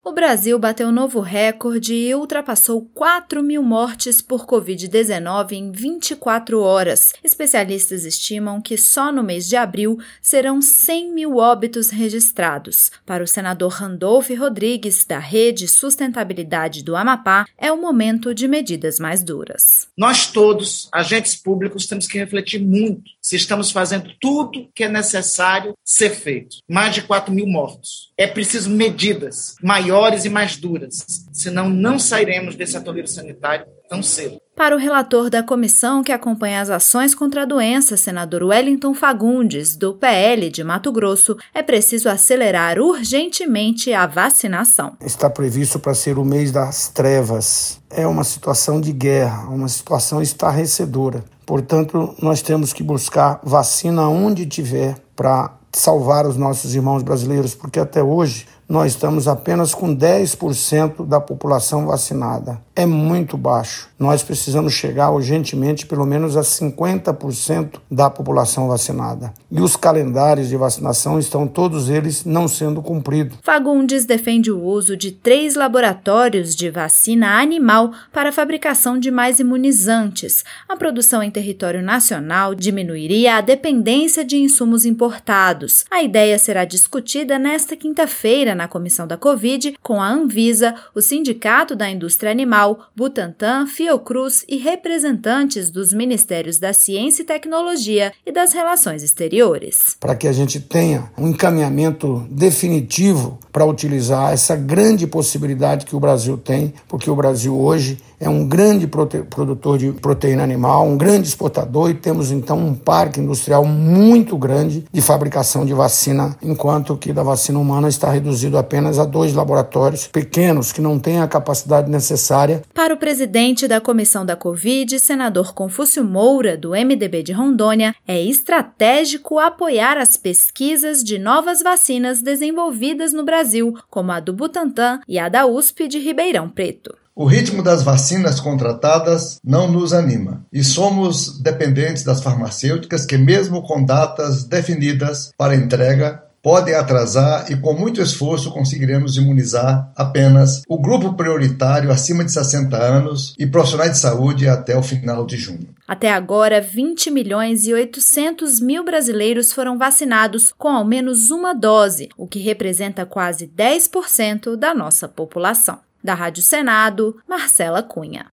O Brasil bateu novo recorde e ultrapassou 4.000 mortes por Covid-19 em 24 horas. Especialistas estimam que só no mês de abril serão 100.000 óbitos registrados. Para o senador Randolph Rodrigues, da Rede Sustentabilidade do Amapá, é o momento de medidas mais duras. Nós todos, agentes públicos, temos que refletir muito se estamos fazendo tudo que é necessário ser feito. Mais de 4.000 mortos. É preciso medidas maiores e mais duras, senão não sairemos desse atoleiro sanitário tão cedo. Para o relator da comissão que acompanha as ações contra a doença, senador Wellington Fagundes, do PL de Mato Grosso, é preciso acelerar urgentemente a vacinação. Está previsto para ser o mês das trevas. É uma situação de guerra, uma situação estarrecedora. Portanto, nós temos que buscar vacina onde tiver para salvar os nossos irmãos brasileiros, porque até hoje nós estamos apenas com 10% da população vacinada. É muito baixo. Nós precisamos chegar urgentemente pelo menos a 50% da população vacinada. E os calendários de vacinação estão todos eles não sendo cumpridos. Fagundes defende o uso de 3 laboratórios de vacina animal para a fabricação de mais imunizantes. A produção em território nacional diminuiria a dependência de insumos importados. A ideia será discutida nesta quinta-feira na comissão da Covid com a Anvisa, o Sindicato da Indústria Animal, Butantan, Fiocruz e representantes dos Ministérios da Ciência e Tecnologia e das Relações Exteriores. Para que a gente tenha um encaminhamento definitivo para utilizar essa grande possibilidade que o Brasil tem, porque o Brasil hoje é um grande produtor de proteína animal, um grande exportador, e temos então um parque industrial muito grande de fabricação de vacina, enquanto que da vacina humana está reduzido apenas a 2 laboratórios pequenos que não têm a capacidade necessária. Para o presidente da comissão da Covid, senador Confúcio Moura, do MDB de Rondônia, é estratégico apoiar as pesquisas de novas vacinas desenvolvidas no Brasil, como a do Butantan e a da USP de Ribeirão Preto. O ritmo das vacinas contratadas não nos anima e somos dependentes das farmacêuticas que, mesmo com datas definidas para entrega, podem atrasar e com muito esforço conseguiremos imunizar apenas o grupo prioritário acima de 60 anos e profissionais de saúde até o final de junho. Até agora, 20.800.000 brasileiros foram vacinados com ao menos uma dose, o que representa quase 10% da nossa população. Da Rádio Senado, Marcela Cunha.